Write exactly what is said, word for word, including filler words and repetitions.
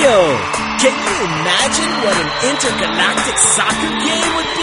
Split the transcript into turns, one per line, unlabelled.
Radio. Can you imagine what an intergalactic soccer game would be?